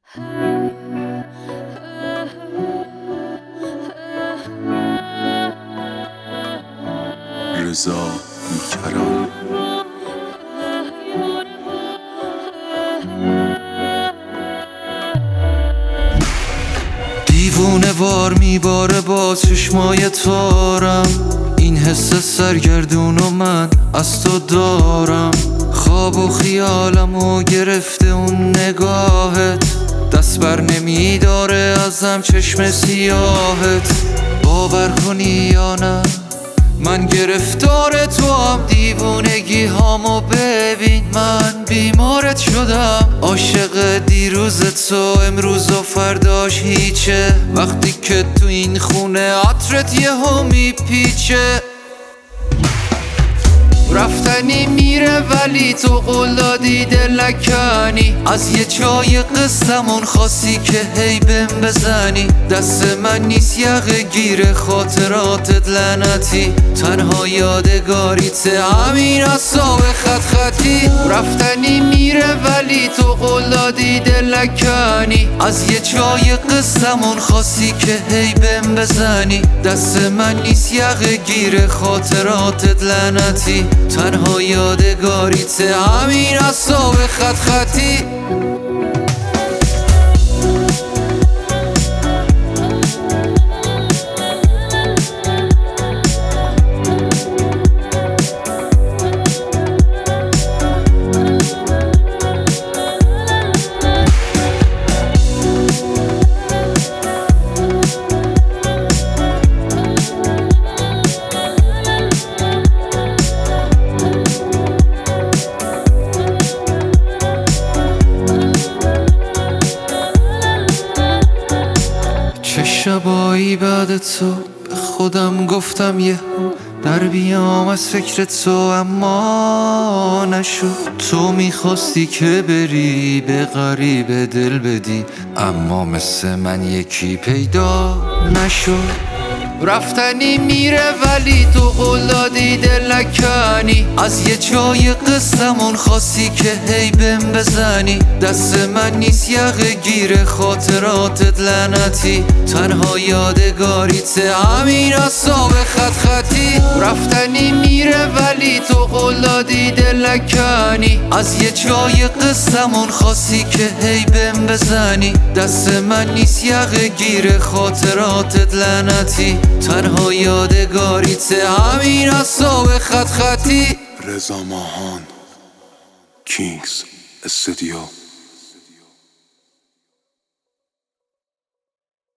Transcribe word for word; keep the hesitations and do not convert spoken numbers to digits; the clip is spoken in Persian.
رضا بیکران. دیوونه وار میباره با چشمای تارم، این حس سرگردون و من از تو دارم. خواب و خیالمو گرفته اون نگاهت، دست بر نمیداره ازم چشم سیاهت. باور کنی یا نه من گرفتار تو هم، دیوونگی هامو ببین من بیمارت شدم. عاشق دیروز تو امروز و فرداش هیچه، وقتی که تو این خونه عطرت یهو میپیچه. رفتنی میره ولی تو قول دادی دل نکنی، از یه جای قصه‌مون خواستی که هی بهم بزنی. دست من نیست یقه گیر خاطراتت لعنتی، تنها یادگاریت همین اصاب خط خطی. رفتنی میره ولی تو قول دادی دل نکنی، از یه جای قصه‌مون خواستی که هی بهم بزنی. دست من نیست یقه گیر خاطراتت لعنتی، تنها یادگاریت همین اصاب خط خطی. چه شبایی بعد تو به خودم گفتم یه در بیام از فکر تو، اما نشد. تو میخواستی که بری به غریبه دل بدی، اما مثل من یکی پیدا نشد. رفتنی میره ولی تو قول دادی دل نکنی، از یه جای قصه‌مون خواستی که هی بهم بزنی. دست من نیست یقه گیر خاطراتت لعنتی، تنها یادگاریت همین اصاب خط خطی. رفتنی میره ولی تو قول دادی دل نکنی، از یه جای قصه‌مون خواستی که هی بهم بزنی. دست من نیست یقه گیر خاطراتت لعنتی، تنها یادگاریت همین اصاب خط خطی. رضا ماهان، کینگز استودیو.